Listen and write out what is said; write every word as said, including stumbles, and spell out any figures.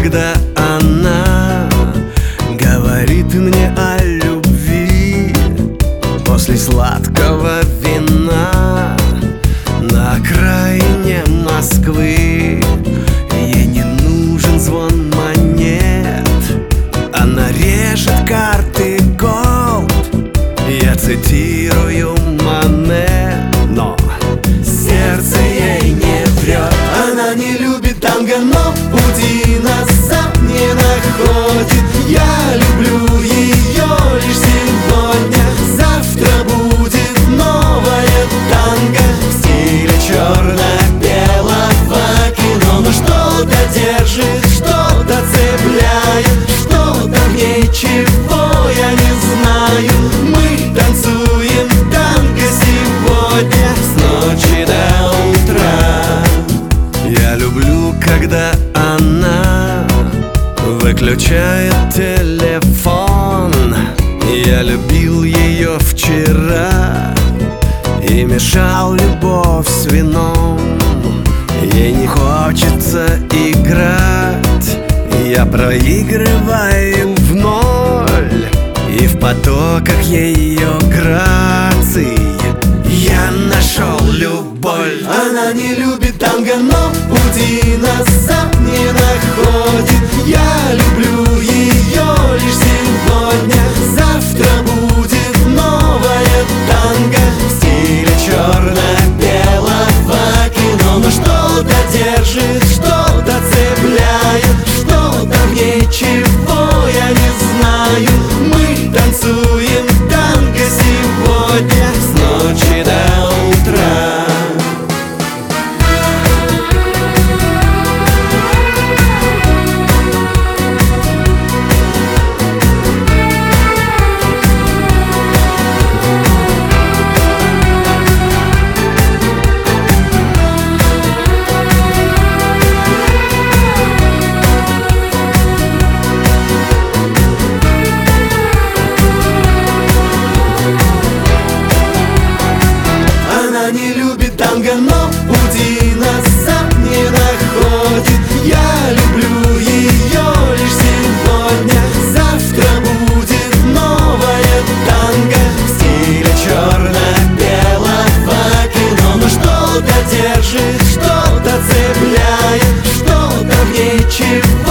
когда она говорит мне о любви после сладкого вина на окраине Москвы. Ей не нужен звон монет, она режет карты голд. Я цитирую Мане, но сердце ей не врет. Она не любит танго, но пути назад не находит. Я люблю ее лишь сегодня. Завтра будет новое танго в стиле черно-белого кино. Но что-то держит, что-то цепляет, что-то в ней, чего я не знаю. Мы танцуем танго сегодня с ночи до утра. Я люблю, когда она выключает телефон. Я любил ее вчера и мешал любовь с вином. Ей не хочется играть, я проигрываю в ноль. И в потоках ее граций я нашел любовь. Она не любит танго, но пути назад не находит. Я люблю ее лишь сегодня. Завтра будет новое танго в стиле черно-белого кино. Но что-то держит, что-то цепляет, что-то в ней, чего я не знаю. Мы танцуем танго сегодня с ночи до утра. Не любит танго, но пути назад не находит. Я люблю ее лишь сегодня. Завтра будет новое танго в стиле черно-белого кино. Но что-то держит, что-то цепляет, что-то в ней, чего